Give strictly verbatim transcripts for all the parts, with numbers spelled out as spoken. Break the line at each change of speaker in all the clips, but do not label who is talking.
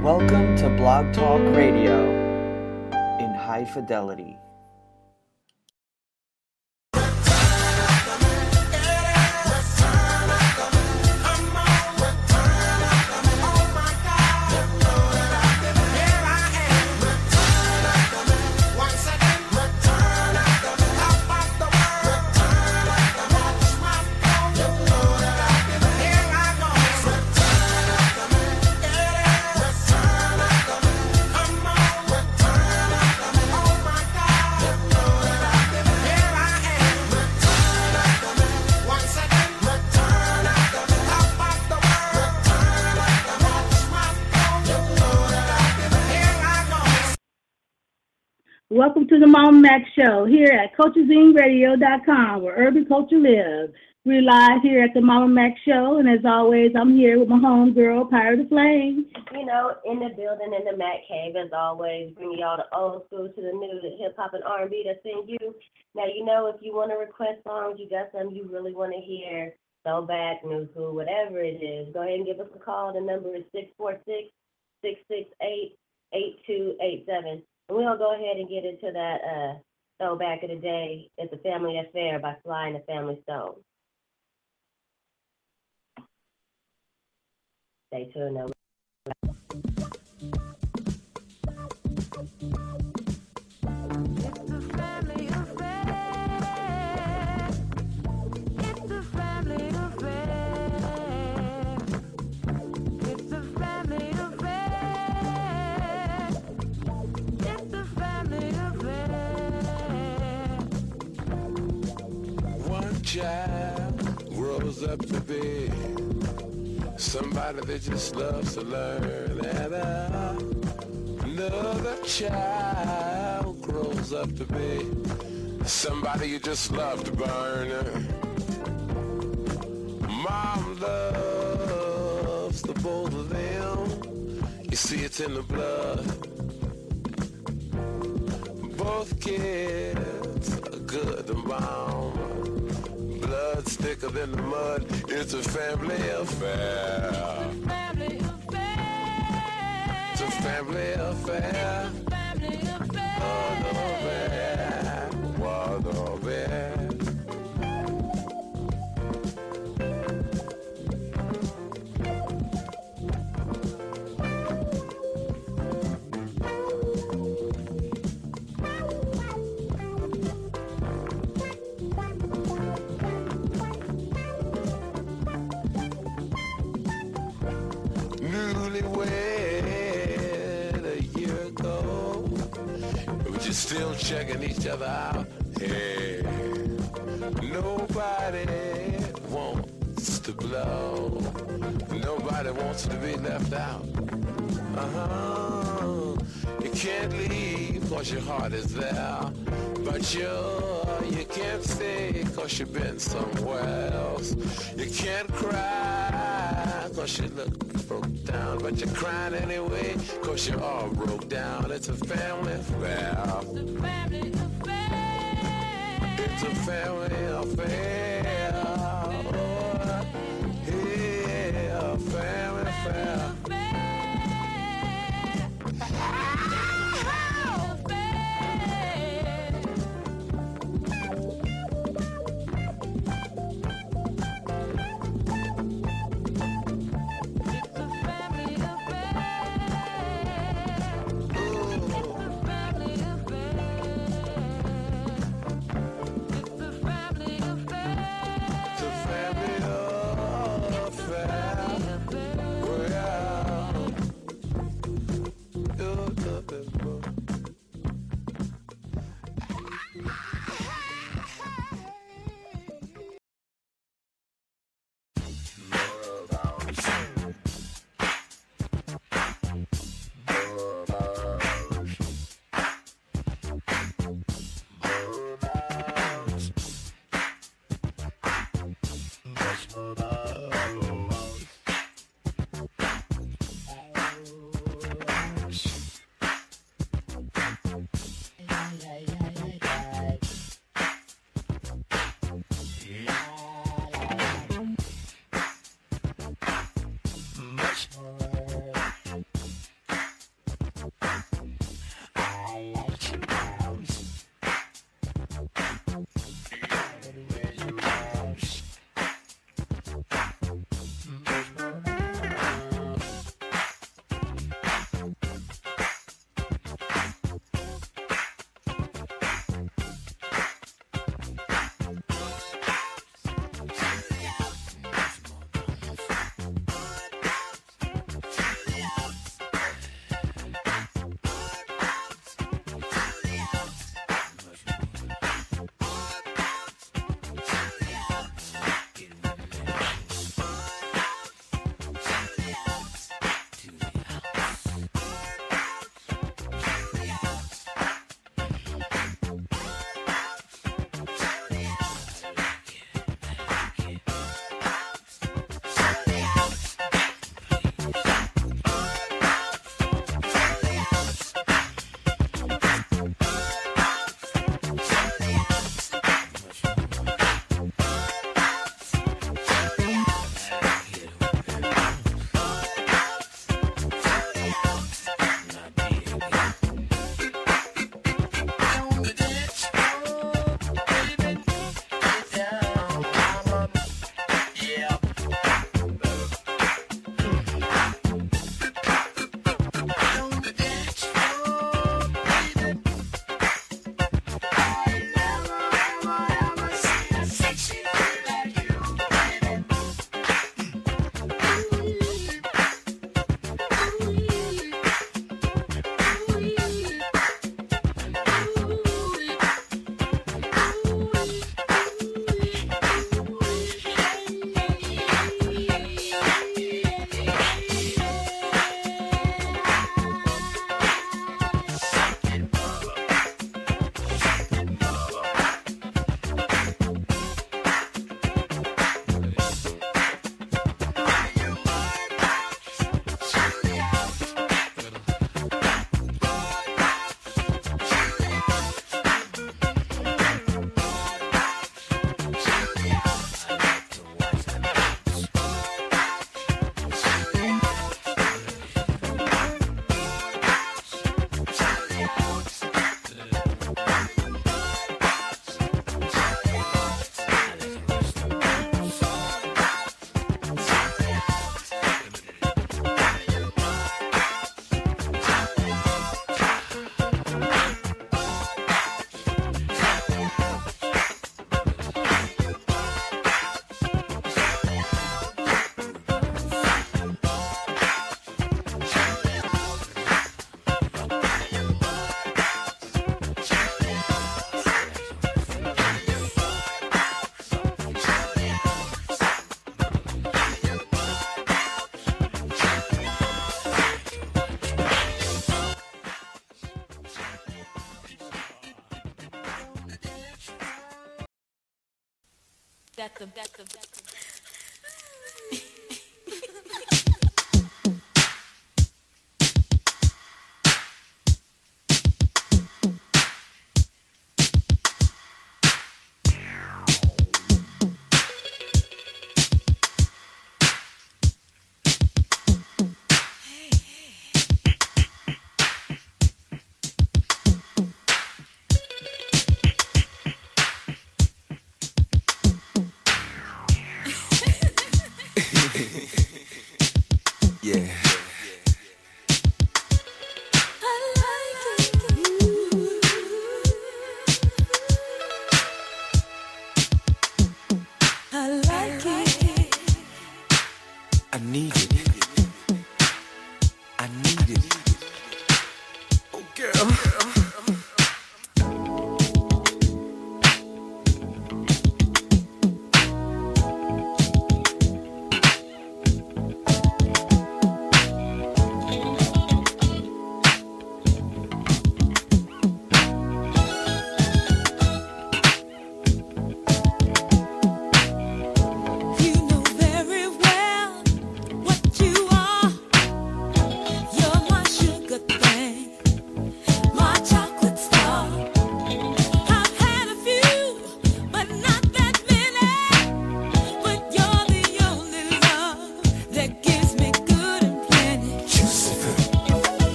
Welcome to Blog Talk Radio in high fidelity.
Welcome to the Mama Mac Show here at Coachazine Radio dot com, where urban culture lives. We're live here at the Mama Mac Show, and as always, I'm here with my homegirl, Pirate of Flame.
You know, in the building, in the Mac Cave, as always, bringing y'all the old school to the new, the hip-hop and R and B that's in you. Now, you know, if you want to request songs, you got something you really want to hear, throwback, new school, whatever it is, go ahead and give us a call. The number is six four six, six six eight, eight two eight seven. And we'll go ahead and get into that uh, throwback of the day. It's a Family Affair by Sly and the Family Stone. Stay tuned now.
Child grows up to be somebody that just loves to learn, and uh, another child grows up to be somebody you just love to burn. Mom loves the both of them. You see, it's in the blood. Both kids are good and bound. Blood's thicker than the mud. It's a family affair. It's a family affair. Oh, no, man. Oh, no, man. Still checking each other out. Hey, nobody wants to blow. Nobody wants to be left out. Uh-huh. You can't leave cause your heart is there. But you, you can't stay cause you've been somewhere else. You can't cry cause you look broke down. But you're crying anyway cause you're all broke down. It's a family affair. It's a family affair. Oh, yeah, family affair. Yeah.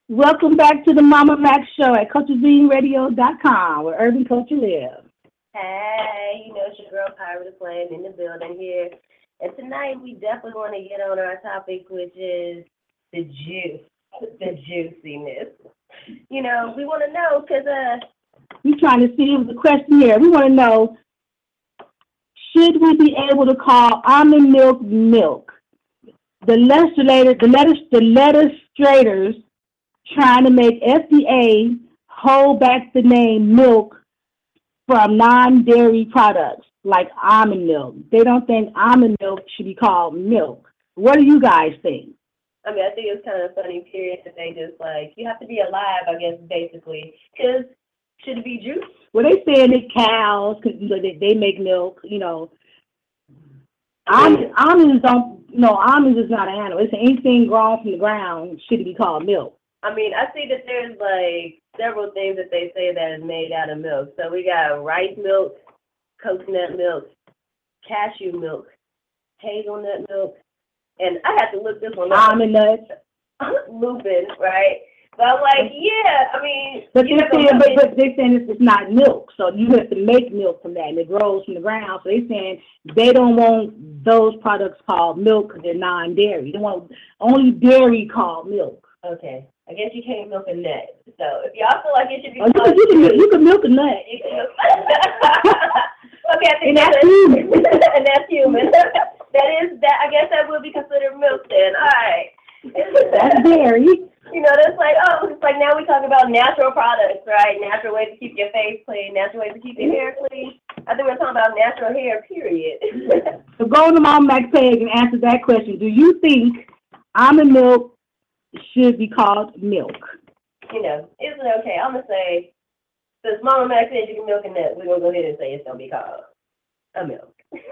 Welcome back to the Mama Mac Show at coaches bean radio dot com, where urban culture lives.
Hey, you know, it's your girl, Pirate of Flame, in the building here. And tonight we definitely want to get on our topic, which is the juice, the juiciness. You know, we want to know because uh,
we're trying to see the question here. We want to know, should we be able to call almond milk milk? The legislators, the lettuce, the legislators trying to make F D A hold back the name milk from non-dairy products like almond milk. They don't think almond milk should be called milk. What do you guys think?
I mean, I think it's kind of funny, period, that they just, like, you have to be alive, I guess, basically. Because should it be juice?
Well, they saying it's cows because you know, they, they make milk, you know. Almonds, almonds don't, you know, almonds is not an animal. It's anything grown from the ground should be called milk.
I mean, I see that there's, like, several things that they say that is made out of milk. So we got rice milk, coconut milk, cashew milk, hazelnut milk, and I had to look this one up.
Almond nuts.
Lupin, right? But I'm like, yeah, I mean.
But they're saying, but, but they're saying it's, it's not milk, so you have to make milk from that, and it grows from the ground. So they're saying they don't want those products called milk because they're non-dairy. They want only dairy called milk.
Okay. I guess you can't milk a nut. So if y'all feel like it should be
oh, called you, can, you, can, you can milk a nut.
You can milk okay, I think
and that's,
that's
human.
And that's human. That is, that. I guess that would be considered milk then. All right.
That's dairy.
You know, that's like, oh, it's like now we talk about natural products, right? Natural ways to keep your face clean, natural ways to keep your hair clean. I think we're talking about natural hair, period.
So go on to Mama Mac's page and answer that question. Do you think almond milk should be called milk?
You know, is it okay? I'm going to say, since Mama Mac said you can milk a nut, we're going to go ahead and say it's going to be called a milk.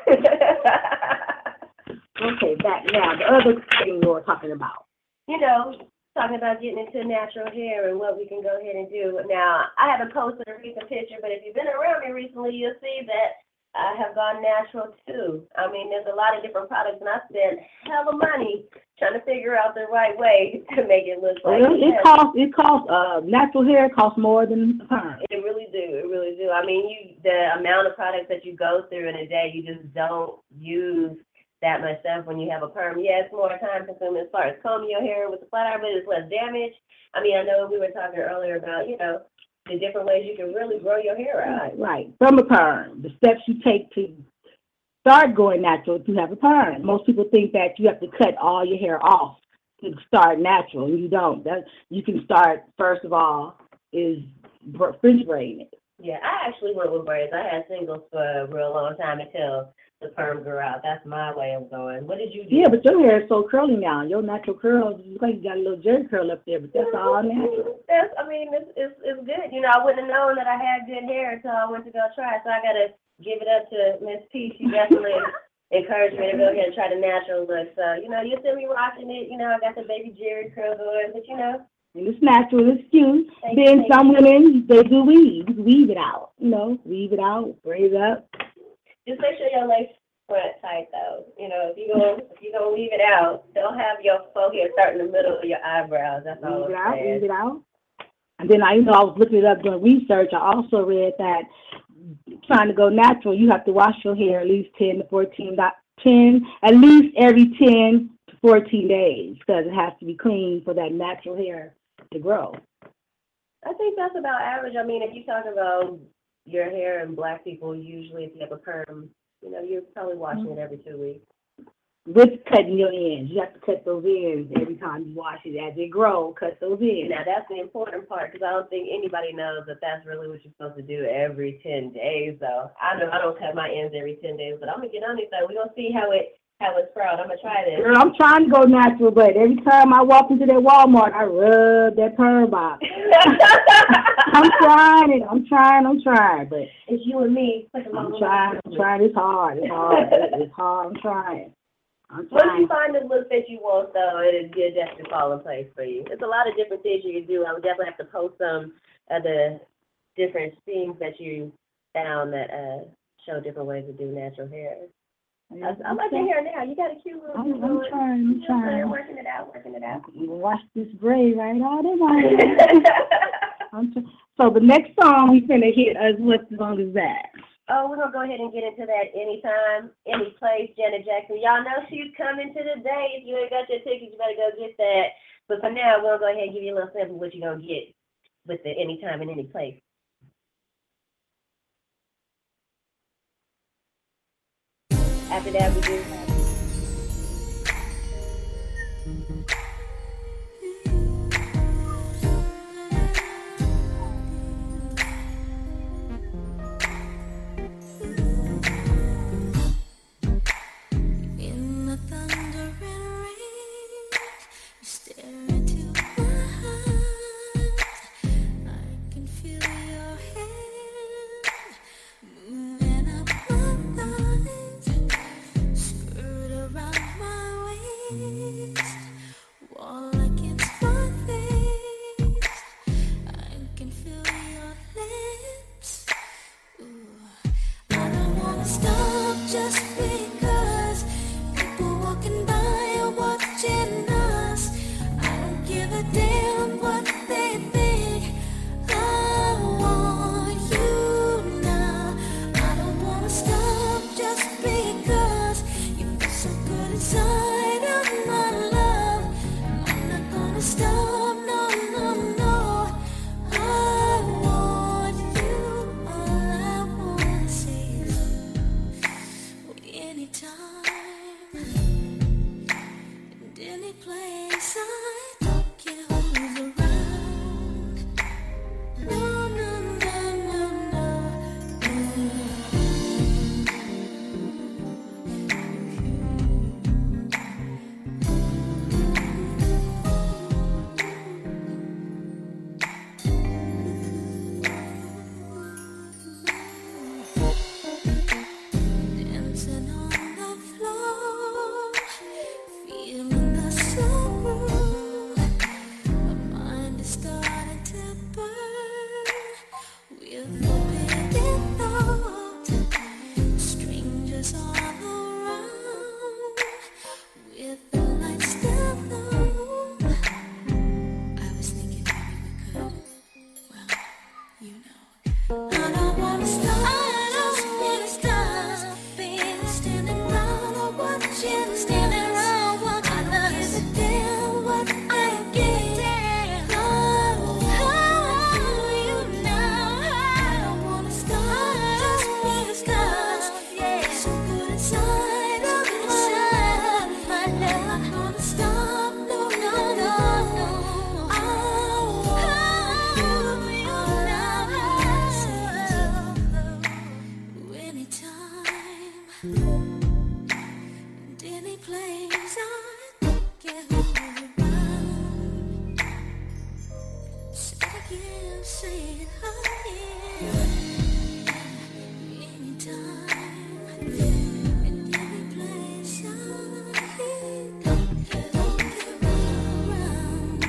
Okay, back now, the other thing we were talking about.
You know, talking about getting into natural hair and what we can go ahead and do. Now, I haven't posted a recent picture, but if you've been around me recently, you'll see that I have gone natural too. I mean, there's a lot of different products, and I spent hella money trying to figure out the right way to make it look like
well, it. It costs, it costs, uh, natural hair costs more than a perm.
It really do, it really do. I mean, you the amount of products that you go through in a day, you just don't use that much stuff when you have a perm. Yeah, it's more time consuming as far as combing your hair with the flat iron, but it's less damage. I mean, I know we were talking earlier about, you know, the different ways you can really grow your hair out.
Right, right. From a perm, the steps you take to start going natural to have a perm. Most people think that you have to cut all your hair off to start natural, and you don't. That you can start, first of all, is fringe braiding it.
Yeah, I actually went with braids. I had singles for a real long time until the perm grew out. That's my way of going. What did you do?
Yeah, but your hair is so curly now. Your natural curls, you look like you got a little jerry curl up there, but that's all natural.
That's, I mean, it's, it's it's good. You know, I wouldn't have known that I had good hair until I went to go try it. So I got to give it up to Miss P. She definitely encouraged me to go ahead and try the natural look. So, you know, you see me rocking it. You know, I got the baby jerry curl going, but, you know.
And it's natural, it's cute.
Thank
then
you,
some
you.
women, they do weave. Weave it out, you know, weave it out, braid it up.
Just make sure your lace front tight, though. You know, if you're going if you gonna leave it out, don't have your faux hair start in the middle of your eyebrows. That's all
Weave it
I'm
out,
saying.
weave it out. And then I, you know, I was looking it up doing research. I also read that trying to go natural, you have to wash your hair at least ten to fourteen, ten, at least every ten to fourteen days because it has to be clean for that natural hair to grow.
I think that's about average. I mean, if you talk about your hair and black people, usually if you have a perm, you know, you're probably washing it every two weeks.
With cutting your ends. You have to cut those ends every time you wash it. As they grow, cut those ends.
Now, that's the important part because I don't think anybody knows that that's really what you're supposed to do every ten days. So I know I don't cut my ends every ten days, but I'm going to get on it. So we're going to see how it how it sprouts. I'm going to try this.
Girl, I'm trying to go natural, but every time I walk into that Walmart, I rub that perm box. I'm trying it. I'm trying. I'm trying. But
it's you and me.
I'm trying. I'm trying. It's hard. It's hard. It's hard. I'm trying. I'm trying.
Once you find the look that you want, though, it'll definitely fall in place for you. It's a lot of different things you can do. I would definitely have to post some of the different things that you found that uh, show different ways to do natural hair. I, I'm like in here now. You got a cute little.
I'm, I'm trying, I'm trying.
Working it out, working it out.
You watch this braid right out of I'm tr- So the next song we finna hit is what song is that?
Oh, we're gonna go ahead and get into that anytime, any place. Janet Jackson. Y'all know she's coming to the day. If you ain't got your tickets, you better go get that. But for now, we're gonna go ahead and give you a little sample of what you're gonna get with the anytime and any place. After that, we do have.
In the thundering rain, you stare into my eyes. I can feel your hand moving up my thighs, skirt around my waist, wall against my face. I can feel your lips. Ooh. I don't wanna stop just because people walking by are watching us. I don't give a damn what they think. I want you now. I don't wanna stop just because you feel so good inside of my love. I'm not gonna stop, no, no, no. I want you. All I wanna say is anytime and any place. I don't care who's around. No, no, no, no, no. Dancing on the floor, feeling the slow groove. My mind is starting to burn with forbidden thoughts. Strangers all around, with the lights still low. I was thinking maybe we could, well, you know. I don't wanna stop, I don't wanna stop being standing around or watching, standing around watching. I don't give a damn what I get. I want you now. I don't wanna stop just because it's so good inside of my life. I don't wanna stop, no, no, no, no. I want you now. Anytime and any place, I don't care who's around. Say it again, say it again. Anytime and any place, I don't care who's around.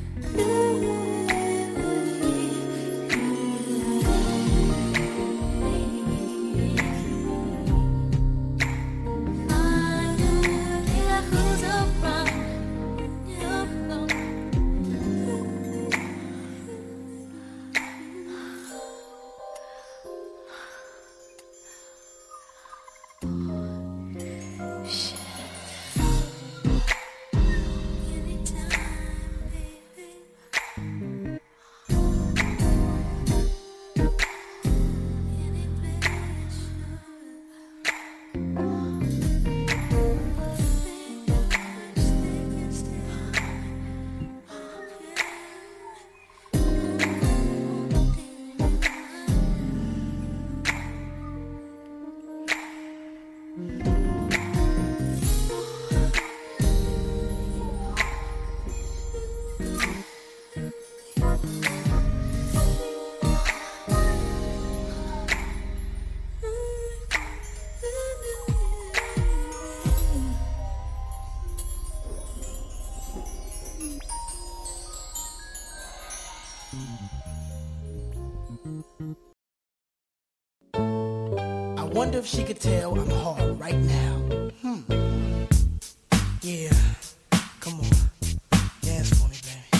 I don't care who's around.
Wonder if she could tell I'm hard right now. Hmm. Yeah. Come on. Dance for me, baby.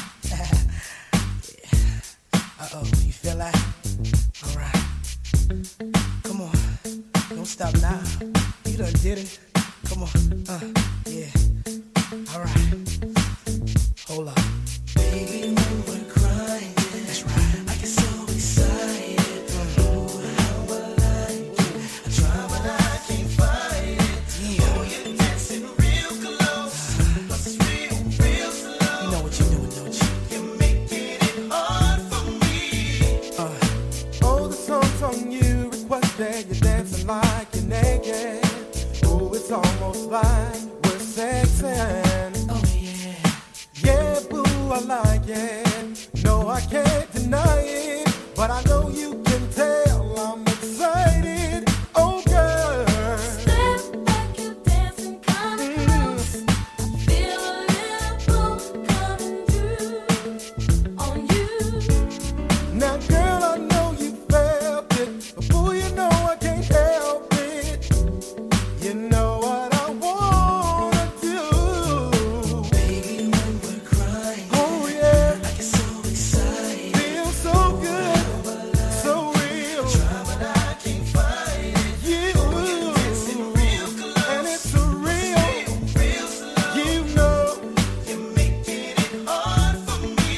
Yeah. Uh-oh. You feel that? All right. Come on. Don't stop now. You done did it. Come on. Uh, yeah. All right. Hold up. Baby, when we're crying. That's right. I get so excited. Mm. Oh, how I like it. I try, but I can't fight it. Yeah. Oh, you're dancing real close. But it's real, real slow. You know what you're doing, don't you? You're making it hard for me. Uh.
Oh, the song's on you. Request that you're dancing like you're naked. Oh, it's almost like we're sexing.
Oh, yeah.
Yeah, boo, I like it. No, I can't deny it. But I know you can tell I'm excited. Oh, girl.
Step back, you dancing kind of close. I feel a little pull coming through on you.
Now, girl, I know you felt it. But boo, you know I can't help it. You know what I wanna do.
Baby, when we're crying.
Oh, yeah.
I get so excited.
Feel so good. So real.
Try, but I can't fight it.
You.
Dancing real close.
And it's a real.
Real slow.
You know.
You're making it hard for me.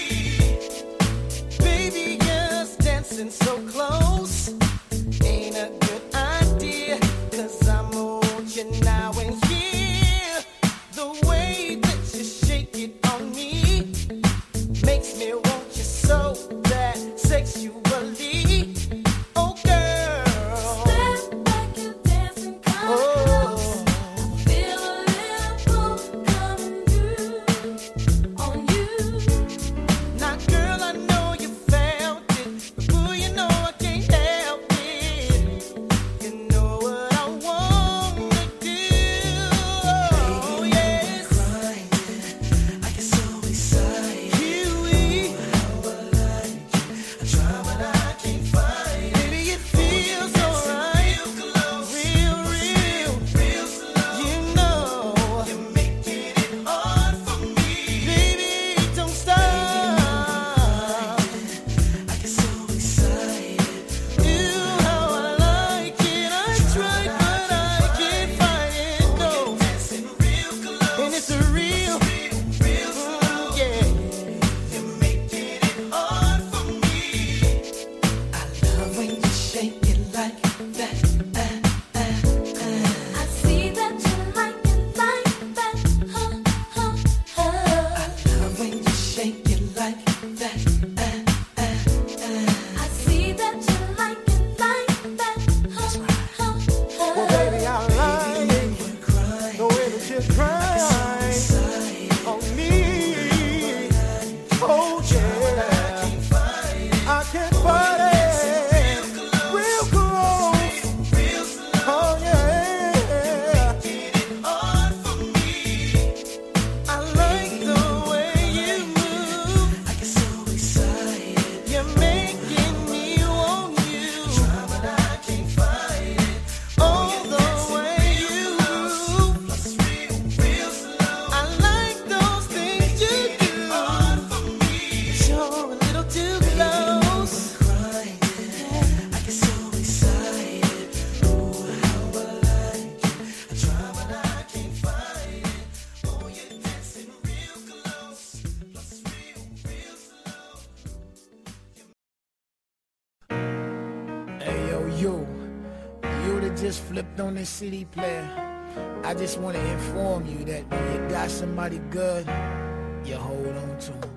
Baby, just dancing so close ain't a good idea. Cause I'm on you now and here. The way that you shake it on me makes me want you so bad sexually. Oh, girl.
Step back, you dancing kind of close.
Oh.
Feel a little pull coming through on you.
Now, girl, I know you felt it, but boo, you know I can't help it. You know what I wanna do. Oh, yes. I get so excited. Kiwi. How I like it. I try, but I can't fight it. Baby, it feels alright. Real, real, real slow. You know you're making it hard for me. Baby, don't stop. I get so excited. You how I like it. I try, but I can't fight it. No. And it's a real, real slow. Yeah. You're making it hard for me. I love when you shake it like that. Uh, uh, uh.
I see that you like it like that. Huh, huh, huh.
I love when you shake it like that. Uh, uh, uh.
I see that you like it like that. Huh, huh, huh.
Well, baby, I like the way that you cry on me. Oh, yeah. I can't fight it. Real close. Oh, yeah.
I like the way you move. I get so excited. You're making me want you. Try, but I can't fight it. Oh, the way you move. Real slow. I like those things you do. But you're a little too close. I get so excited. Oh, how I like it. I try, but I can't fight it. Oh, you're dancing real close. Plus real, real slow.
Hey yo, you, you that just flipped on this C D player. I just want to inform you that when you got somebody good, you hold on to 'em.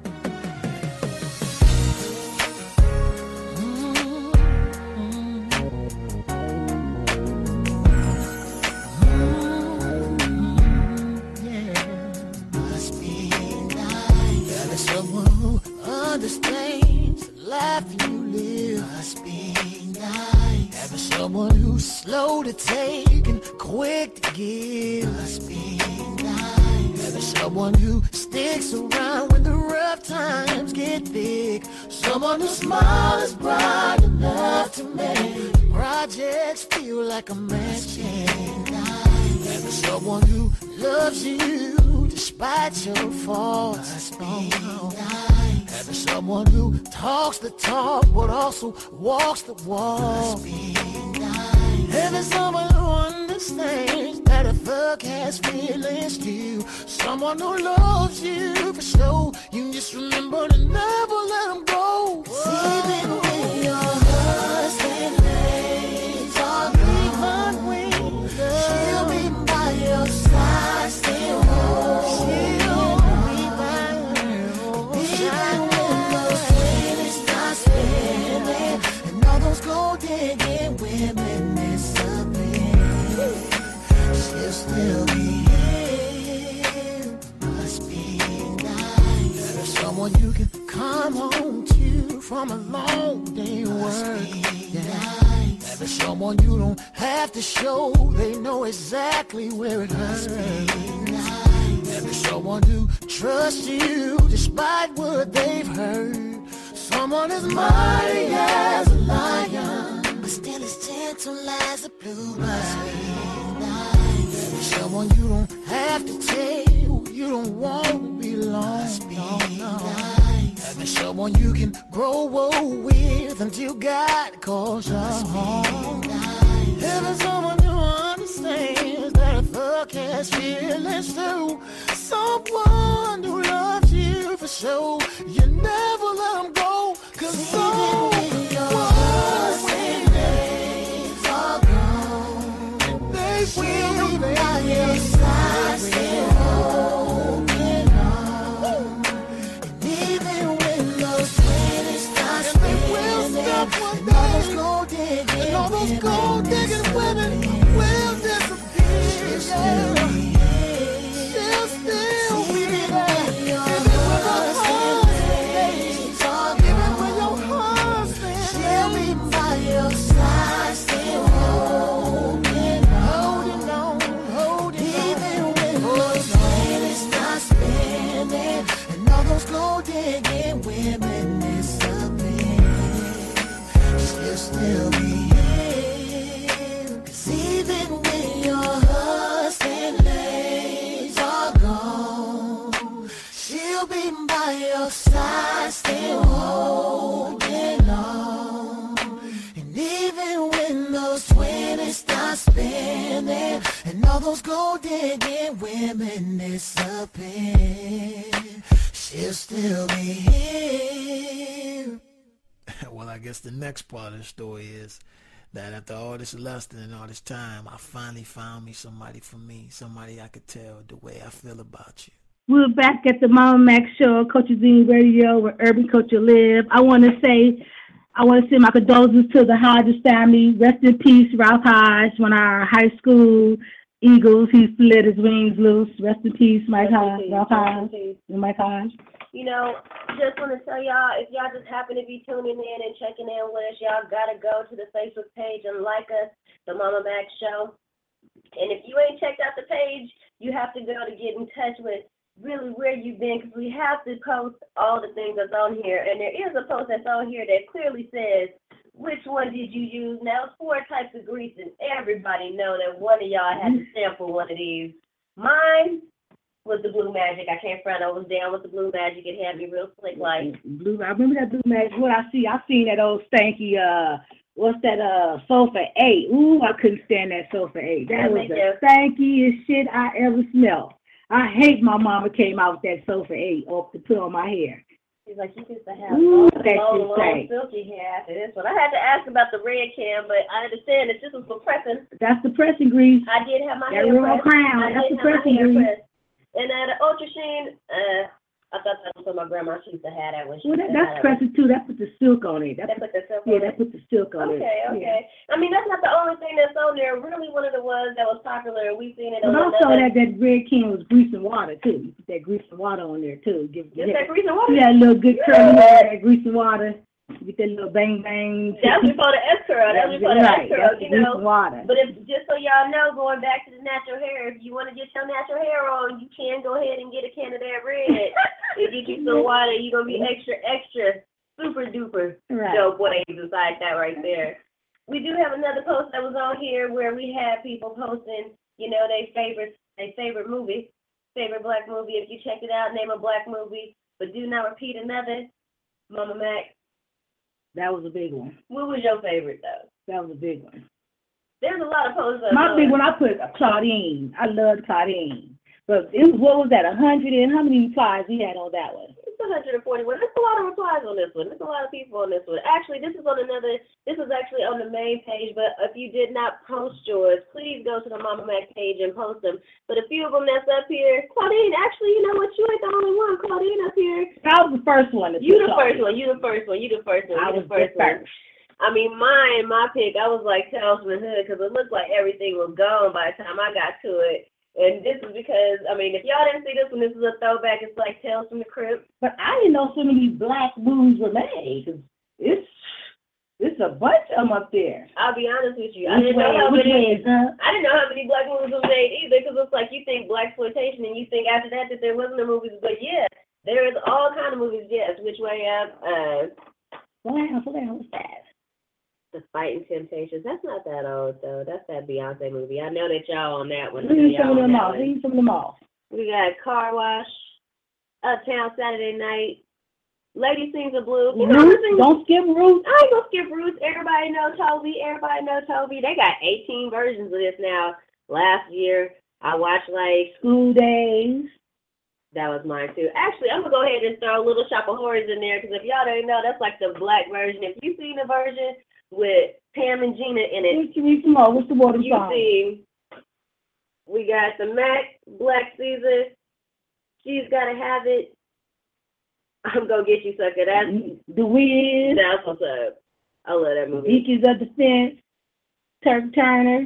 Must be nice.
Having someone who understands the life you live.
Must be nice.
Having someone who's slow to take and quick to give.
Must be nice.
Having someone who sticks around when the rough times get get big. Someone whose smile is bright enough to make projects feel like a man's chain. And someone who loves you despite your faults. Having someone who talks the talk but also walks the walk. Having someone who understands that a thug has feelings too. Someone who loves you for sure. You just remember to never let them go. Even when your husband lays on leaving wings, she'll be by your side still. She'll be by your side. Even when those twenties start spinning and all those gold digging women disappear, she'll still be here. Must be nice. There's someone you can come home to from a long day work. Yeah. There's someone you don't have to show. They know exactly where it hurts. There's someone who trusts you despite what they've heard. Someone as mighty as a lion, but still as gentle as a bluebird. Someone you don't have to tell, you don't want to be alone. No, no. Having someone you can grow old with until God calls you home. Having someone who understands that a thug has feelings too. Someone who loves you for sure. You never let them go, 'cause someone when days are gone, they will be by your side, still holding on. And even when those twenties start spinning, and all those gold digging, and all those gold digging women will disappear. She'll still be here. She'll still be there. Even when those days are gone, even when your husband, she'll be by your side, still holding on, holding on, holding on. Even when those twenties start spinning and all those gold digging women disappear, she'll still be here. 'Cause even when your husband days are gone, she'll be by your side, still holding on. And even when those twenties start spinning and all those gold digging women disappear, she'll still be here. Well, I guess the next part of the story is that after all this lusting and all this time, I finally found me somebody for me, somebody I could tell the way I feel about you.
We're back at the Mama Mac Show, Coaches Dean Radio, where Urban Culture live. I want to say, I want to send my condolences to the Hodges family. Rest in peace, Ralph Hodge, one of our high school Eagles. He let his wings loose. Rest in peace, Mike Hodge, Ralph Hodge, and Mike Hodge.
You know, just want to tell y'all, if y'all just happen to be tuning in and checking in with us, y'all got to go to the Facebook page and like us, the Mama Mac Show. And if you ain't checked out the page, you have to go to get in touch with really where you've been, because we have to post all the things that's on here. And there is a post that's on here that clearly says, which one did you use? Now, it's four types of grease, and everybody know that one of y'all had to sample one of these. Mine was the Blue Magic. I can't front. I was down with the Blue Magic. It had me real slick like.
Blue, I remember that Blue Magic. What I see, I seen that old stanky, uh, what's that, uh, Sulfur eight. Ooh, I couldn't stand that Sulfur eight. That was the stankiest shit I ever smelled. I hate my mama came out with that Sulfur eight off to put on my hair.
She's like, she used to have
Ooh,
long, long, long, silky hair after this one. I had to ask about the red can, but I understand that this was for pressing.
That's the pressing grease.
I did have my
that
hair
real
pressed.
crown.
I
That's
did
the
have
pressing
my hair
grease.
pressed. And uh, the Ultra Sheen, uh, I thought that was for my grandma. She used to have that when she
Well, that, that's pressing too. That put the silk on it. That,
that put the silk
yeah,
on
that
it.
put the silk on
okay,
it.
Okay, okay.
Yeah.
I mean, that's not the only thing that's on there. Really, one of the ones that was popular, and we've seen it
But
on
also
another.
that, that red can was grease and water too. You put that grease and water on there too. Give
Just that grease and water?
Yeah, a little good curly hair, that grease and water. with that little bang bang.
That was before the S curl. That was before the
right.
S curl,
That's
you
the
know.
water.
But if just so y'all know, going back to the natural hair, if you want to get your natural hair on, you can go ahead and get a can of that red. And get you some water. You're gonna be extra, extra, super duper
Right.
dope waves inside that right there. We do have another post that was on here where we had people posting, you know, their favorite, their favorite movie, favorite black movie. If you check it out, name a black movie, but do not repeat another. Mama Mac,
That was a big one.
what was your favorite though?
That was a big one.
There's a lot of posts. up
My
on-
big one, I put Claudine. I loved Claudine. But it was, what was that, a hundred and how many replies we had on that one?
It's one hundred forty-one. There's a lot of replies on this one. There's a lot of people on this one. Actually, this is on another, this is actually on the main page, but if you did not post yours, please go to the Mama Mac page and post them. But a few of them that's up here, Claudine, actually, you know what? You ain't the only one. Claudine up here.
I was the first one. to
You
put
the
Claudine.
first one. You the first one. You the first one.
I
You
was
the first
the
one.
first.
I mean, mine, my pick, I was like Talisman Hood because it looked like everything was gone by the time I got to it. And this is because, I mean, if y'all didn't see this one, this is a throwback. It's like Tales from the Crypt.
But I didn't know so many black movies were made. 'Cause it's it's a bunch of them up there.
I'll be honest with you. I
Which
didn't know
way,
how
which
many.
way is huh?
I didn't know how many black movies were made either, because it's like you think black exploitation and you think after that that there wasn't no movies, but yeah, there is all kind of movies. Yes, Which Way Up, uh,
Wow, so that was that.
The Fighting Temptations. That's not that old though. That's that Beyonce movie. I know that y'all on that one. I know
Read some
y'all
of
on
them
that
off.
one.
Read some of them off.
We got Car Wash, Uptown Saturday Night, Lady Sings the Blues. You know,
Ruth,
sing-
don't skip Ruth.
I ain't gonna skip Ruth. Everybody know Toby. Everybody know Toby. They got eighteen versions of this now. Last year, I watched like
School Days.
that was mine too. Actually, I'm gonna go ahead and throw Little Shop of Horrors in there because if y'all don't know, that's like the black version. If you seen the version with Pam and Gina in it,
Read, read some more. What's the water
you
song?
see we got the Mac, Black Caesar. She's Gotta Have It. I'm gonna get you, sucker. That's
The Wiz.
that's what's up. I love that movie.
Beaches of the Fence. Turk Turner.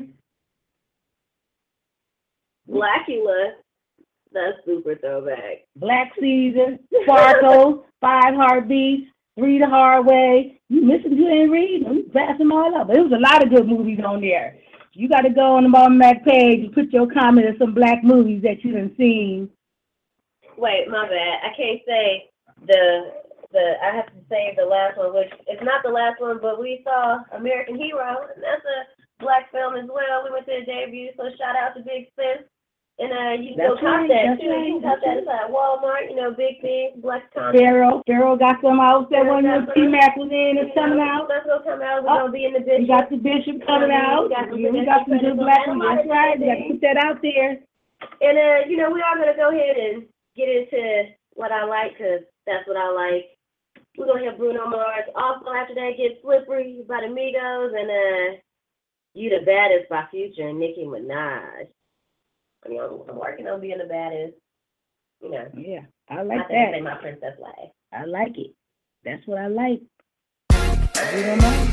Blackula. That's super throwback.
Black Caesar. Sparkle. Five Heartbeats. Three the Hard Way. You missing, you ain't reading them. You pass them all up. But it was a lot of good movies on there. You got to go on the Mama Mac page and put your comment of some black movies that you done seen.
Wait, my bad. I can't say the the. I have to say the last one, which is not the last one, but we saw American Hero, and that's a black film as well. We went to the debut, so shout out to Big Sis. And uh, you can
That's
go cop
right,
that
that's
too.
right,
You can cop
that's
that at Walmart. You know, Big Things, Black Content.
Pharaoh. Pharaoh got some out there when
Pharaoh got
T
some.
Mac was in. It's coming out.
That's gonna come out. We're
Oh,
gonna be in the
We
business.
got the Bishop coming
Yeah,
out.
we got some
We got some good
credits
black
on
ones.
that.
That's right. We got to put that out there.
And uh, you know, we are gonna go ahead and get into what I like, cause that's what I like. We're gonna have Bruno Mars. Also, after that, Get Slippery by the Migos, and uh, You the Baddest by Future and Nicki Minaj. I mean, I'm, I'm working on being the baddest. You know,
Yeah, I
I
like
think
that.
my princess life.
I like it. That's what I like. You don't know?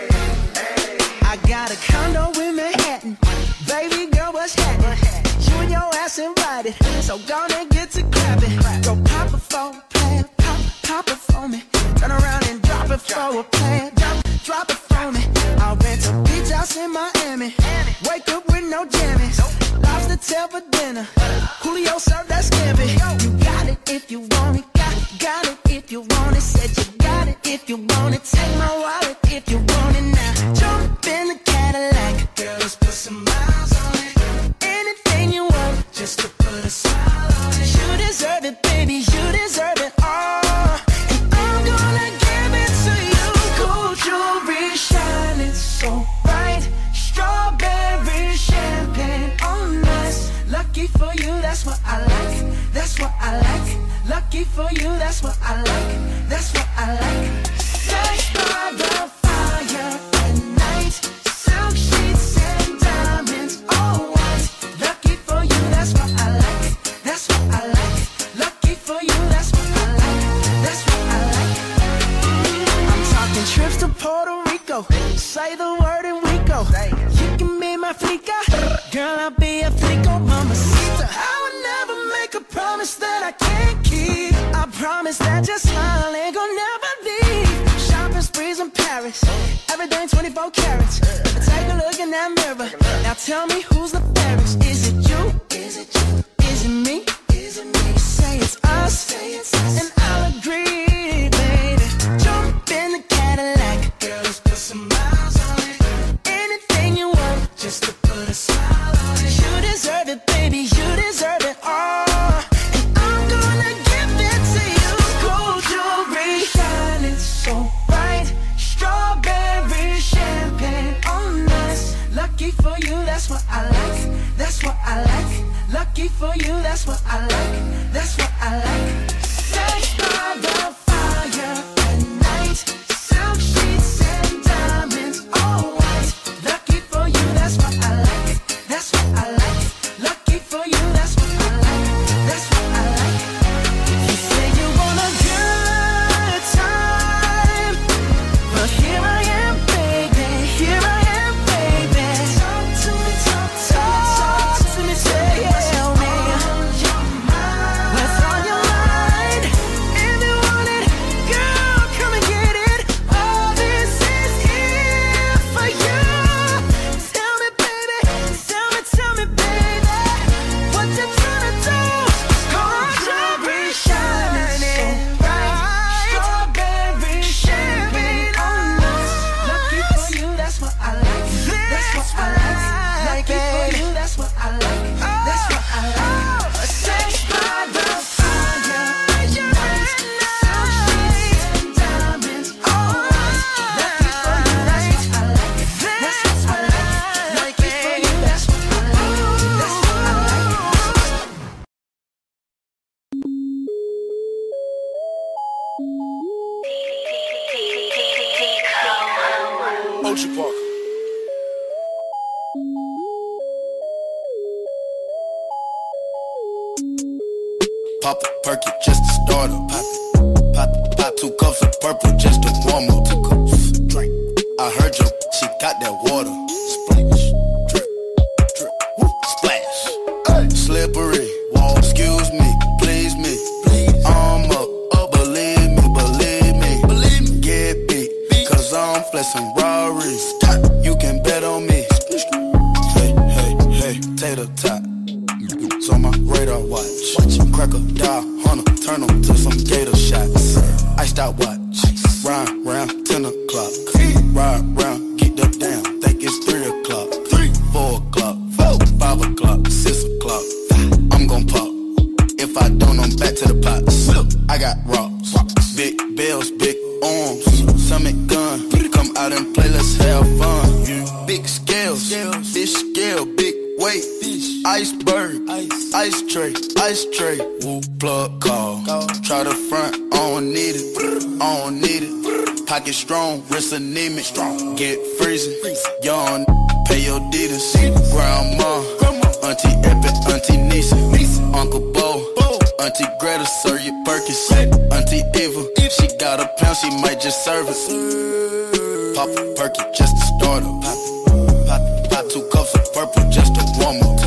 I got a condo in Manhattan. Baby girl, what's happening? You and your ass invited. So gonna get to clapping. Go pop it for a plan. Pop, pop it for me. Turn around and drop it for a plan. Drop, drop it for me. I'll rent a beach house in Miami. Wake up with no jammies. Lobster tail for dinner. Julio served that scampi. You got it if you want it. Got, got it if you want it. Said you got it if you want it. Take my wallet if you want it now. Jump in the Cadillac. Girl, let's put some miles on it. Anything you want, just to put a smile on it. You deserve it, baby. You deserve it all. And I'm gonna give it to you. Gold jewelry shining so bright. Strawberry champagne on us. Lucky for you, that's what I like. That's what I like. Lucky for you, that's what I like. That's what I like. Sex by the fire at night. Silk sheets and diamonds, all white. Lucky for you, that's what I like. That's what I like. Lucky for you, that's what I like. That's what I like. I'm talking trips to Puerto Rico. Say the word and we go. You can be my flica. Girl, I'll be a flico, mamacita. I would never make a promise that I can't keep. I promise that your smile ain't gonna never leave. Shopping Paris. Everything twenty-four carats. Take a look in that mirror. Now tell me who's the fairest. Is it you? Is it you? Is it me? Is it me? Say it's us, and I'll agree, baby. Jump in the Cadillac, girl, let's put some miles on it. Anything you want, just to put a smile on it. You deserve it, baby, you deserve it all. And I'm gonna give it to you. Gold jewelry, shining so bright. Strawberry champagne on us. Lucky for you, that's what I like. That's what I like. Lucky for you, that's what I like. That's what I like. Sex by the fire at night. Silk sheets and diamonds, all white. Lucky for you, that's what I like. That's what I like. Lucky for you, that's what I like. That's what I like. You say you want a good time, but here I am, baby. Here I am, baby. Talk to me, talk to me, talk to me, tell me what's on your mind. What's on your mind? If you want it, girl, come and get it. All this is here for you. Tell me, baby, tell me, tell me, baby, what you tryna do? Gold jewelry shining bright. Strawberry champagne on us. Lucky for you, that's what I like. That's what I like. Lucky for you, that's what I like. That's what I like. Sex by the fire at night. Silk sheets and diamonds, all white. Lucky for you, that's what I like. That's what I like. Lucky for you, that's what I like. That's what I like.
Ocean Park.
Pop a perky just to start up. Pop it, pop it, pop two cups of purple just to warm up. Two cups, drink. I heard you, she got that water. Splash, drip, drip, woo, splash. Hey. Slippery, wall, excuse me, please me. Please. I'm up, up, believe me, believe me. Believe me, get beat, cause I'm flexing Rarries. You can bet on me. Hey, hey, hey, tater tot. It's on my radar watch. Crocodile hunter, turn them to some gator shots. Iced out watch, ride round ten o'clock. Ride round, get up down, think it's three o'clock. Three, four o'clock, four, five o'clock, six o'clock. I'm gon' pop. If I don't, I'm back to the pots. I got rocks, big bells, big arms, summit gun. Come out and play, let's have fun. Big scales, fish scale, big weight. Iceberg, ice, ice tray, ice tray. Woo, plug call. Try the front, I don't need it, I don't need it. Pocket strong, wrist anemic, strong. Get freezing, young, pay your deeders. Grandma, Auntie Epic, Auntie Nisa, Uncle Bo, Auntie Greta, serve your Perkins. Auntie Eva, if she got a pound, she might just serve it. Pop a perky just to start up. Pop, pop, pop two cups of purple just to warm up.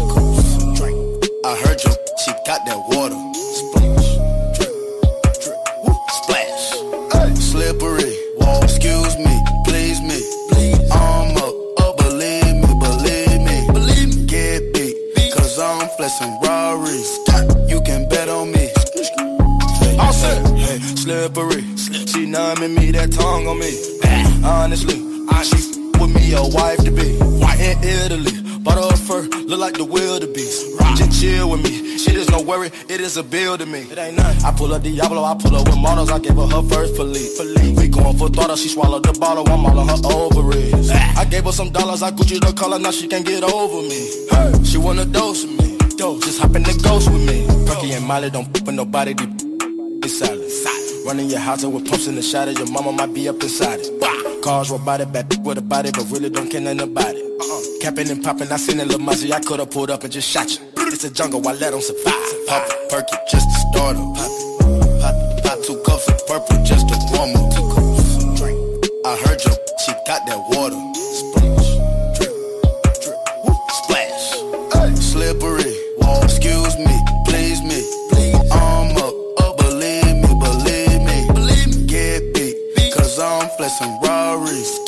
I heard you, she got that water. Splash, drip, drip, woo, splash. Hey. Slippery, wall, excuse me, please me. Please. I'm up, up, believe me, believe me. Believe me, get beat, cause I'm flexing Rarries. You can bet on me. Hey, all set. Hey, slippery, she numbing me, that tongue on me. Honestly, she with me, a wife to be. In Italy, bought her fur, look like the wildebeest. Just chill with me, shit is no worry, it is a bill to me. It ain't nothing. I pull up Diablo, I pull up with models, I gave her her first Philippe. We going for throttle, she swallowed the bottle, I'm all on her ovaries. I gave her some dollars, I Gucci the color, now she can't get over me. Hey. She wanna dose with me, just hop in the ghost with me. Perky and Miley don't f with nobody, it's silent. Running your house with pumps in the shadow, your mama might be up inside it. Cars robotic, bad with a body, but really don't care nothing about it. Uh-uh. Capping and popping, I seen a little Mozzie, I could've pulled up and just shot you. It's a jungle, I let them survive. Pop a perky just to start up. Pop, pop, pop two cups of purple just to warm up. Two cups, drink. I heard you, she got that water. Splash, drip, drip, woo, splash. Hey. Slippery, wall, excuse me, please me. Please. I'm up, up, believe me, believe me. Believe me, get beat, cause I'm flexing Rarries.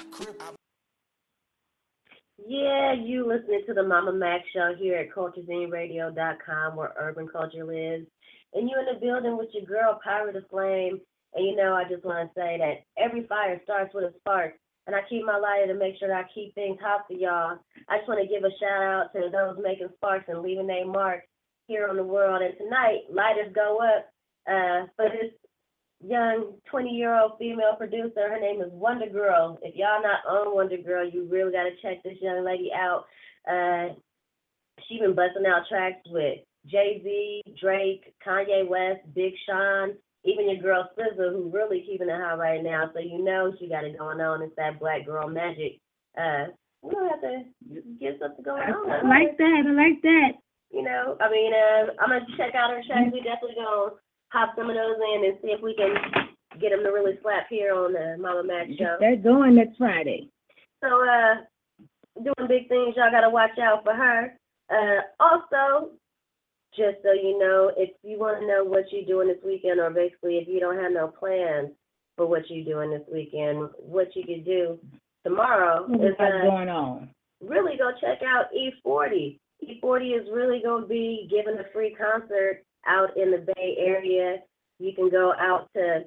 Yeah, you listening to the Mama Mac Show here at culture zine radio dot com, where urban culture lives. And you in the building with your girl, Pirate of Flame. And you know, I just want to say that every fire starts with a spark. And I keep my lighter to make sure that I keep things hot for y'all. I just want to give a shout out to those making sparks and leaving their mark here on the world. And tonight, lighters go up uh, for this young twenty-year-old female producer. Her name is Wonder Girl. If y'all not on Wonder Girl, you really got to check this young lady out. Uh, she been busting out tracks with Jay-Z, Drake, Kanye West, Big Sean, even your girl S Z A, who really keeping it hot right now. So you know she got it going on. It's that black girl magic. Uh, we don't have to get something going on.
I like that. I like that.
You know, I mean, uh, I'm going to check out her tracks. We definitely going to hop some of those in and see if we can get them to really slap here on the Mama Mac Show.
They're going next Friday.
So, uh, doing big things, y'all got to watch out for her. Uh, also, just so you know, if you want to know what you're doing this weekend, or basically if you don't have no plans for what you're doing this weekend, what you can do tomorrow
What's
is uh,
going on?
Really go check out E forty. E forty is really going to be giving a free concert out in the Bay Area. You can go out to,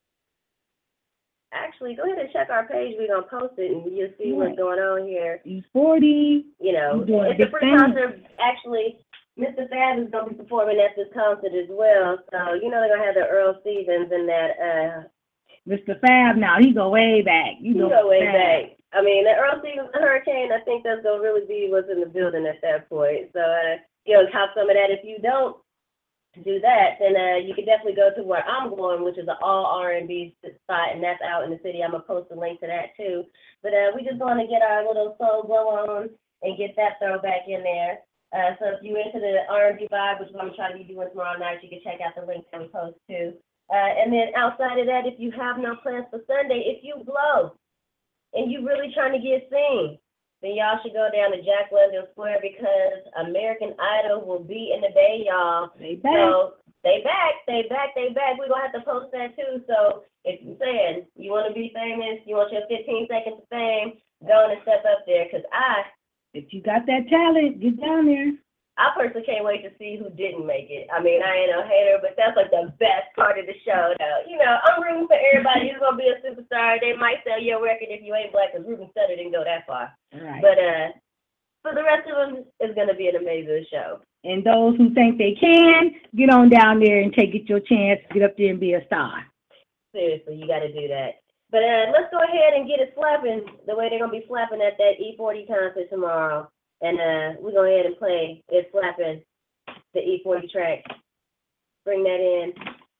actually, go ahead and check our page. We're going to post it, and you'll see what's going on here.
E forty.
You know, it's a free
thing.
concert. Actually, Mister Fab is going to be performing at this concert as well. So, you know, they're going to have the Earl Stevens and that. Uh,
Mister Fab now, he go way back. You
he
go,
go way
back.
back. I mean, the Earl Stevens and Hurricane, I think that's going to really be what's in the building at that point. So, uh, you know, cop some of that. If you don't do that, then uh, you can definitely go to where I'm going, which is an all R and B spot, and that's out in the city. I'm going to post a link to that, too. But uh, we just want to get our little soul glow on and get that throwback in there. Uh, so if you're into the R and B vibe, which I'm going to try to be doing tomorrow night, you can check out the link that we post, too. Uh, and then outside of that, if you have no plans for Sunday, if you glow and you really trying to get seen, then y'all should go down to Jack London Square, because American Idol will be in the Bay, y'all.
They back.
So they back, they back, they back. We're going to have to post that, too. So if you're saying you want to be famous, you want your fifteen seconds of fame, go on and step up there, because I...
If you got that talent, get down there.
I personally can't wait to see who didn't make it. I mean, I ain't no hater, but that's like the best part of the show, though. You know, I'm rooting for everybody who's going to be a superstar. They might sell your record if you ain't black, because Ruben Studdard didn't go that far.
Right.
But uh, for the rest of them, it's going to be an amazing show.
And those who think they can, get on down there and take it your chance, get up there and be a star.
Seriously, you got to do that. But uh, let's go ahead and get it slapping the way they're going to be slapping at that E forty concert tomorrow. And uh, we're going to go ahead and play It's Slapping, the E forty track. Bring that in.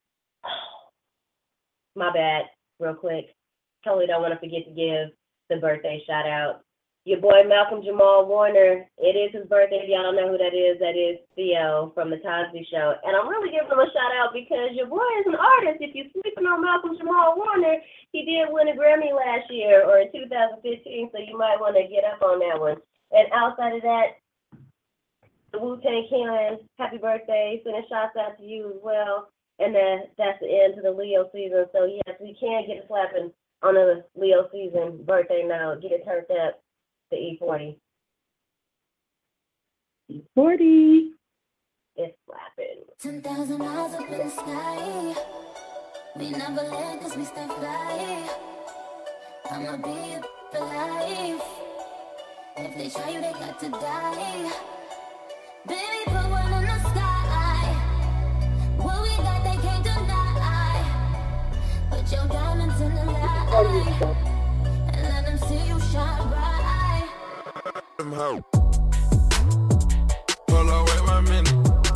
My bad, real quick. Totally don't want to forget to give the birthday shout out. Your boy Malcolm Jamal Warner, it is his birthday. If y'all don't know who that is, that is Theo from The Cosby Show. And I'm really giving him a shout out because your boy is an artist. If you're sleeping on Malcolm Jamal Warner, he did win a Grammy last year, or in two thousand fifteen, so you might want to get up on that one. And outside of that, the Wu-Tang Clan, happy birthday. Sending shots out to you as well. And then that's the end to the Leo season. So, yes, we can get it slapping on the Leo season birthday now. Get it turned up. The E forty.
E forty.
It's slapping.
ten thousand miles up in the sky. We never let cause we stay fly. I'ma be up for life. If they try you, they got to die. Baby, put one in the sky. What we got, they can't deny. Put your diamonds in the light. And let them see you shine bright.
Hold on, wait one minute.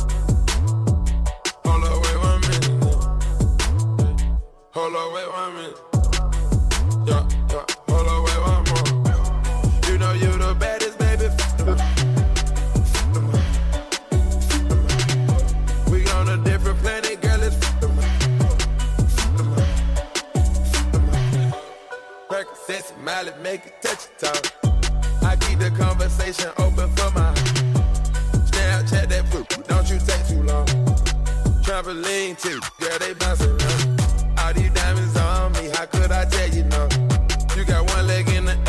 Hold on, wait one minute. Hold on, wait one minute. Yeah, yeah. Hold on, wait one more. You know you the baddest, baby. We on a different planet, girl. It's Percocet, Miley, make it touch it time. I keep the conversation open for my Snapchat that poop, don't you take too long. Trampoline too, girl, they bouncing now. All these diamonds on me, how could I tell you no? You got one leg in the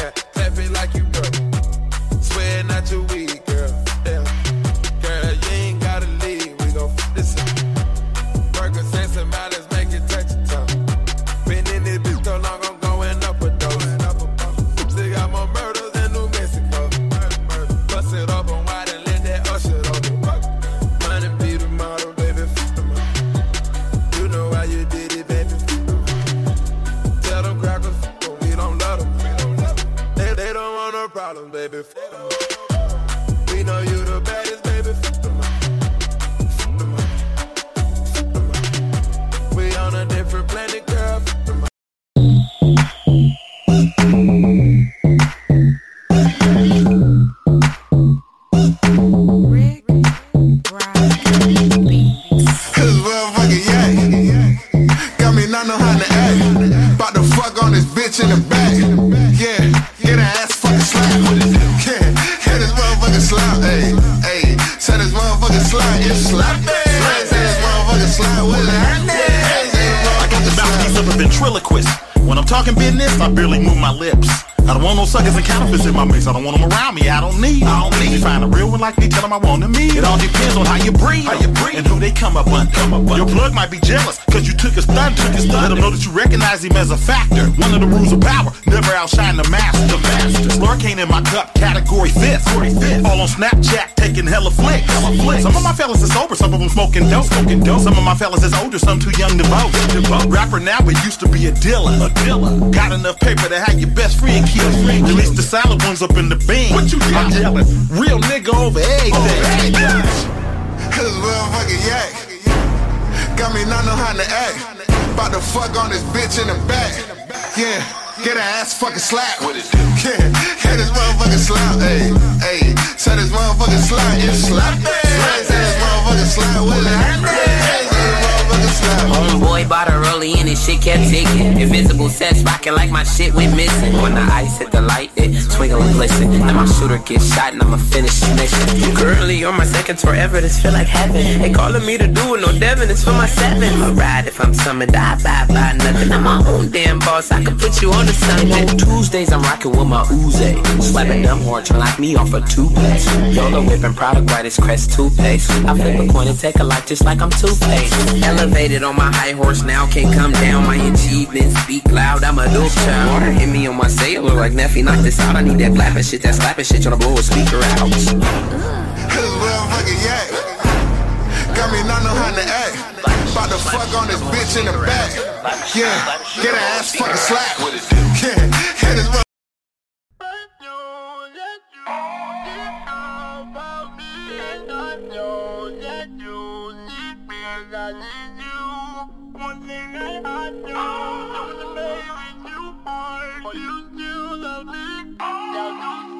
problems, baby. We know you the baddest, baby. We on a different planet, girl.
Cause motherfucker, yeah. Got me not know how to act. About to fuck on this bitch in the back. Yeah, get her ass fucking slap. Yeah, get this motherfucking slap. Hey, hey, say this motherfucking slap. It's slap. Say this motherfucking slap with it.
I got the mouthpiece of a ventriloquist. When I'm talking business, I barely move my lips. I don't want no suckers and counterfeits in my mix. I don't want them around me. I don't need. I don't need. You find a real one like me, tell them I want them me. It all depends on how you breathe, how you breathe, and who they come up under. Come up under. Your plug might be jealous, cause you took his thunder. Took his thunder. Let him know that you recognize him as a factor. One of the rules of power, never outshine the master. The master. Slurricane in my cup, category fifth. All on Snapchat, taking hella flicks. Hella flicks. Some of my fellas is sober, some of them smoking dope. Smoking dope. Some of my fellas is older, some too young to vote. Rapper now, but used to be a dealer. A dealer. Got enough paper to have your best friend killed. Release the silent ones up in the beam. What you got? I'm yelling, real nigga over everything.
Cause motherfucker, yak. Got me not know how to act. About to fuck on this bitch in the back. Yeah, get her ass fucking slap. Yeah, get this motherfucking slap. Hey, hey, say this motherfucking slap. It's slap. Say this motherfucking slap with it.
Homeboy bought her early and his shit kept ticking. Invisible sets rocking like my shit went missing. When the ice hit the light, it twinkle and glisten. And my shooter gets shot and I'ma finish the mission. Currently on my second tour ever, this feel like heaven. They calling me to do it, no Devin, it's for my seven. I ride if I'm summoned, I buy, buy nothing. I'm my own damn boss, I can put you on to something. On Tuesdays I'm rocking with my Uzi. Slapping dumb horn, trying like me off a toothpaste. Yolo whipping product right as Crest toothpaste. I flip a coin and take a life just like I'm Two-Face. Elevated on my high horse now, can't come down. My achievements speak loud, I'm a dope child. Water hit me on my sailor like Neffy, knock this out. I need that clapping shit, that slapping shit, tryna blow a speaker out.
Cause motherfucker, yak. Got me not know how to act. About to fuck on this bitch in the back. Yeah, get her ass fucking slap. Yeah, get this motherfucker.
One thing that I know, to make it too hard for you to love me. Now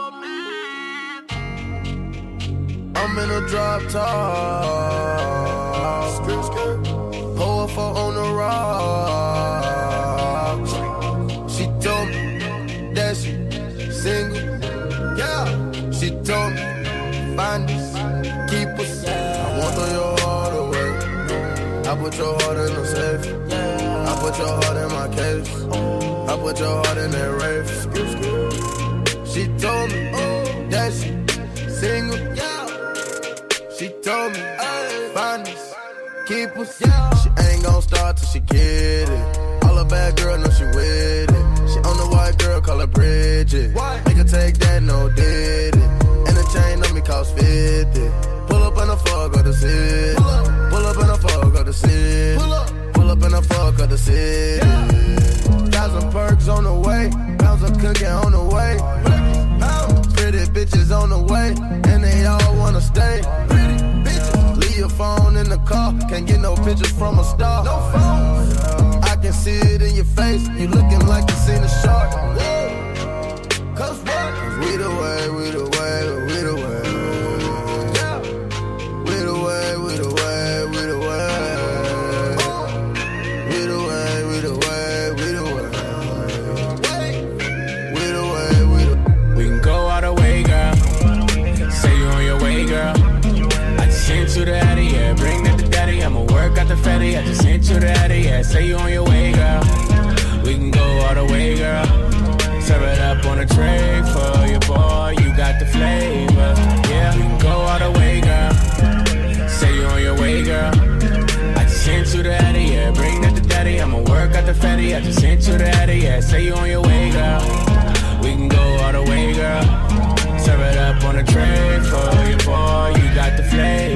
you stay for me.
I'm in a drop top. Skirt, skirt. Pour for on the rocks. She told me that she single. Yeah. She told me find us, keep us. I want all your heart away. I put your heart in the safe. I put your heart in my case. I put your heart in that race. She told me that she single. She told me find us, keep us. She ain't gon' start till she get it. All a bad girl know she with it. She on the white girl, call her Bridget. Make her take that, no did it. And the chain on me cost fifty. Pull up in the fuck of the city. Pull up in the fuck of the city. Pull up in the fuck of the city. Thousand perks on the way. Pounds of cooking on the way. Pretty bitches on the way. And they all wanna stay. Leave your phone in the car. Can't get no pictures from a star. No phone. I can see it in your face. You looking like you seen a shark. Cause what? We the way, we the way, we the way.
To the Addy, yeah, bring that to daddy. I'ma work out the fatty. I just sent you the Addy, yeah. Say you on your way, girl. We can go all the way, girl. Serve it up on a tray for your boy. You got the flavor, yeah. We can go all the way, girl. Say you on your way, girl. I just sent you the Addy, yeah. Bring that to daddy. I'ma work out the fatty. I just sent you the Addy, yeah. Say you on your way, girl. We can go all the way, girl. Serve it up on a tray for your boy. You got the flavor.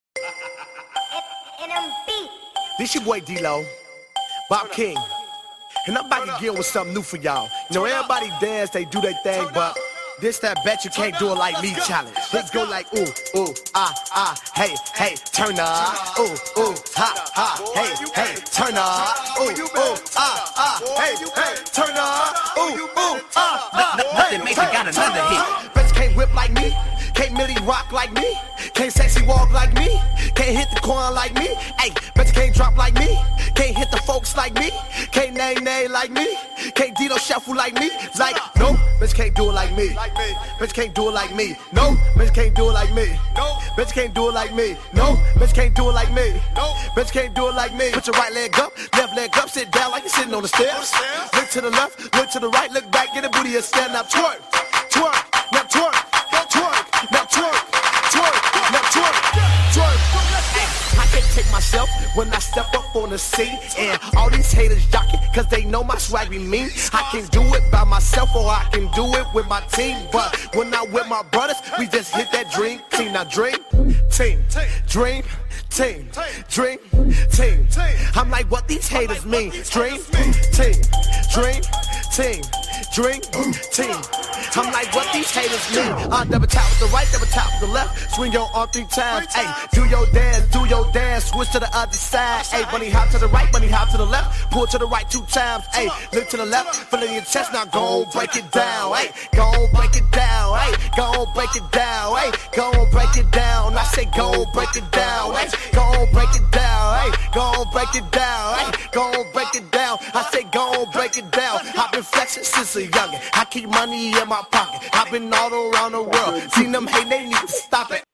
This your boy D-Lo, Bob King, And I'm back again with something new for y'all. You know, everybody dance, they do their thing, but this that bet you can't do it like me challenge. Let's go like ooh, ooh, ah, ah, hey, hey, turn up. Ooh, ooh, ha, ha, hey, hey, turn up. Ooh, ooh, ah, ah, hey, hey, turn up. Ooh, ooh, ah, ah,
Nothing makes it got another hit.
Bet you can't whip like me. Can't Millie rock like me. Can't sexy walk like me. Can't hit the corn like me. Hey, bet you can't drop like me. Can't hit the folks like me. Can't nay nay like me. Can't Dito shuffle like me. Like, no, bitch can't do it like me. Bitch can't do it like me. No, bitch can't do it like me. No, bitch can't do it like me. No, bitch can't do it like me. No, bitch can't do it like me. Put your right leg up, left leg up, sit down like you're sitting on the stairs. Look to the left, look to the right, look back, get a booty and stand up. Twerk, twerk, now twerk, twerk, now twerk, twerk, now twerk, twerk. I can't take myself when I step up on the scene. And all these haters jocking, cause they know my swag be mean. I can do it by myself or I can do it with my team. But when I'm with my brothers, we just hit that dream team. Now dream team, dream team, dream team. I'm like, what these haters mean? Dream team, dream team, dream team. I'm like, what these haters mean? Uh, double tap with the right, double tap with the left. Swing your arm three times. Hey, do your dance, do your dance. Switch to the other side. Hey, bunny hop to the right, bunny hop to the left. Pull to the right two times. Hey, look to the left, fill in your chest. Now go on, break it down. Hey, go on, break it down. Hey, go on, break it down. Hey, go on, break it down. I say go on, break it down. Hey, go on, break it down. Hey, go on, break it down. Hey, go on, break it down. I say go on, break it down. I've been flexing since a youngin'. I keep money in my pocket. I've been all around the world. Seen them hate, they need to stop it.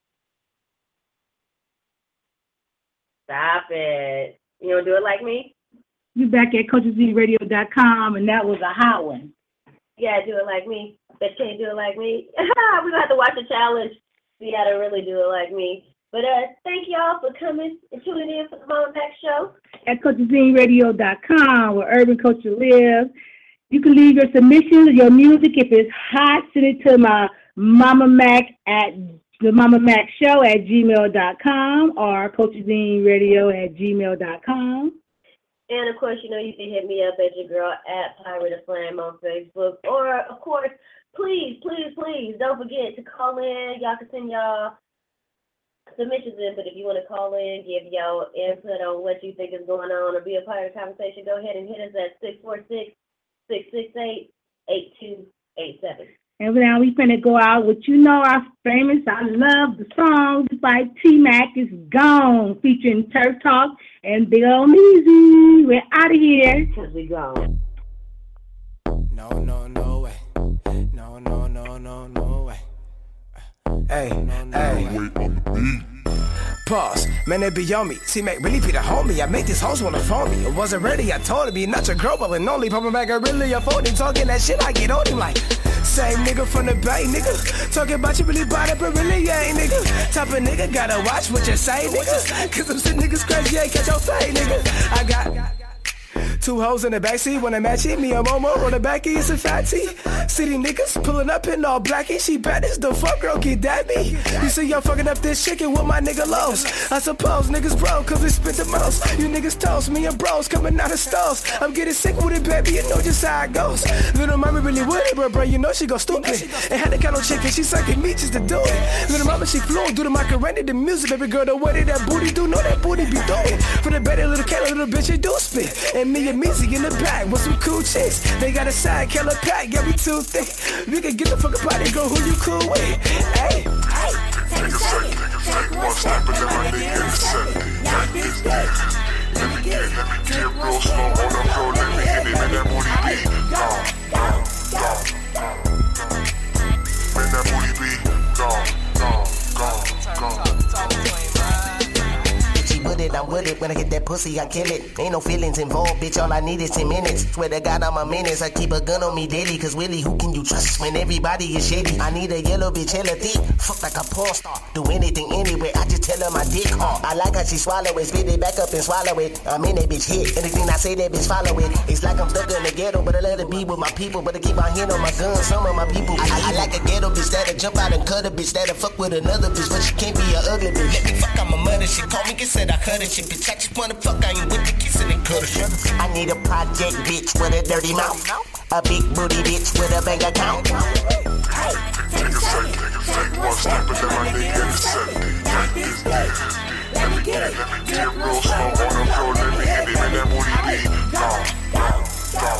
Stop it. You don't do it like me?
You back at coaches z radio dot com, and that was a hot one.
Yeah, do it like me. But you can't do it like me. We're going to have to watch the challenge, see how to really do it like me. But uh, thank y'all for coming and tuning in for the Mama Mac Show.
At coaches z radio dot com, where Urban Culture lives. You can leave your submissions, your music. If it's hot, send it to my Mama Mac at the Mama Mac Show at gmail dot com or coachesine radio at gmail dot com.
And, of course, you know, you can hit me up at your girl at Pirate of Flame on Facebook. Or, of course, please, please, please, don't forget to call in. Y'all can send y'all submissions in, but if you want to call in, give y'all input on what you think is going on or be a part of the conversation, go ahead and hit us at six four six, six six eight, eight two eight seven.
And now we finna go out with, you know, our famous, I love the song by T-Mac is Gone, featuring Turf Talk and Big Ol' Meezy. We're out of here.
Cause we gone.
No, no, no way. No, no, no, no, no way. Hey, no, no, hey. Pause, man, they be on me. T-Mac really be the homie. I make these hoes wanna phone me. It wasn't ready, I told him, you're not your girl, but only Papa Mac, I really a phony. Talking that shit, I get on him like, same nigga from the Bay, nigga. Talking about you really bought it, but really you ain't, nigga. Type of nigga, gotta watch what you say, nigga. Cause them shit niggas crazy, ain't catch your fade, nigga. I got two hoes in the backseat, wanna match it. Me and Momo on the backy, it's a fatty. City niggas pulling up in all blacky. She bad as the fuck, girl, get that me. You see y'all fucking up this chicken with my nigga Lowe's. I suppose niggas broke, cause we spent the most. You niggas toast, me and bros coming out of stalls. I'm getting sick with it, baby, you know just how it goes. Little mama really with it, but bro, you know she go stupid. And had to count on chicken, she sucking me just to do it. Little mama, she flew do the Macarena, the music, baby girl, the way that booty do, know that booty be doing. For the better little cat, little bitch, you do spit. And me and Meezy in the back with some cool chicks. They got a side killer pack, yeah, we too thick. We can get the fuck up out and go who you cool with. Hey, hey.
Take a second, take one step, and then my nigga is seven. Like this day. Let me get, let me get real slow on the floor. Let me hit it, man, that booty be gone, gone, gone, gone. Man, that booty be gone, gone, gone, gone.
With it, I'm with it. When I hit that pussy, I kill it. Ain't no feelings involved, bitch. All I need is ten minutes. Swear to God, I'm a menace. I keep a gun on me daily. Cause really, who can you trust when everybody is shady? I need a yellow bitch, hella thick. Fuck like a porn star. Do anything anyway. I just tell her my dick hard. I like how she swallow it. Spit it back up and swallow it. I'm in that bitch hit. Anything I say, that bitch follow it. It's like I'm stuck in the ghetto, but I let it be with my people. But I keep my hand on my gun. Some of my people. I, I, I like a ghetto bitch that'll jump out and cut a bitch. That'll fuck with another bitch. But she can't be a ugly bitch. Let me fuck, I'm a mother. She call me, get said I cut it. Shit, bitch. I just wanna fuck, I ain't with the kissing and cuddling. I need a project bitch with a dirty mouth. A big booty bitch with a bank account.
Take a sec, take a sec, one step and then my nigga in the set. Take this dick, let me get it, let me get it real slow on the floor, let me hit it, man, that booty be gone, gone, gone.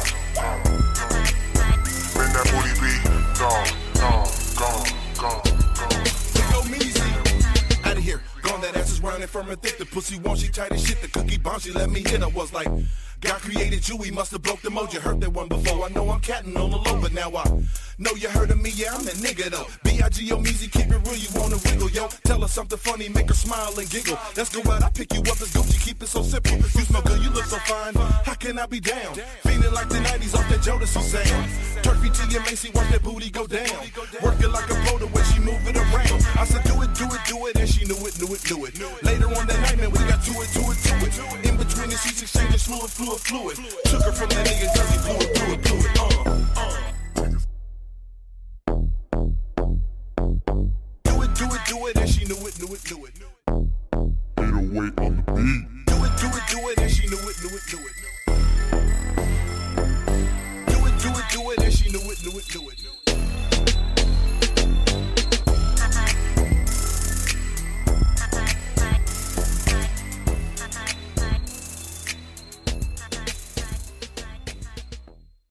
Man, that booty be gone, gone, gone, gone, gone.
Go Meezy, out of here, gone, that ass is running from her thick. The pussy won't, she tight as shit, the cookie bomb, she let me hit. I was like, God created you, he must have broke the mold. You heard that one before. I know I'm catting on the low, but now I know you heard of me. Yeah, I'm that nigga though. B I G O Meezy, keep it real, you wanna wiggle, yo. Tell her something funny, make her smile and giggle. Let's go out, I pick you up, it's Gucci, keep it so simple. You smell good, you look so fine. How can I be down? Feeling like the nineties off that Jodeci sound. Turkey to your Macy, watch that booty go down. Working like a pro the way she move it around. I said do it, do it, do it, and she knew it, knew it, knew it. Later on that night, man, we got to it, to it, to it. In between the sheets exchanging fluid, fluid, fluid. Took her from that nigga, cause he blew it, blew it, blew it, uh.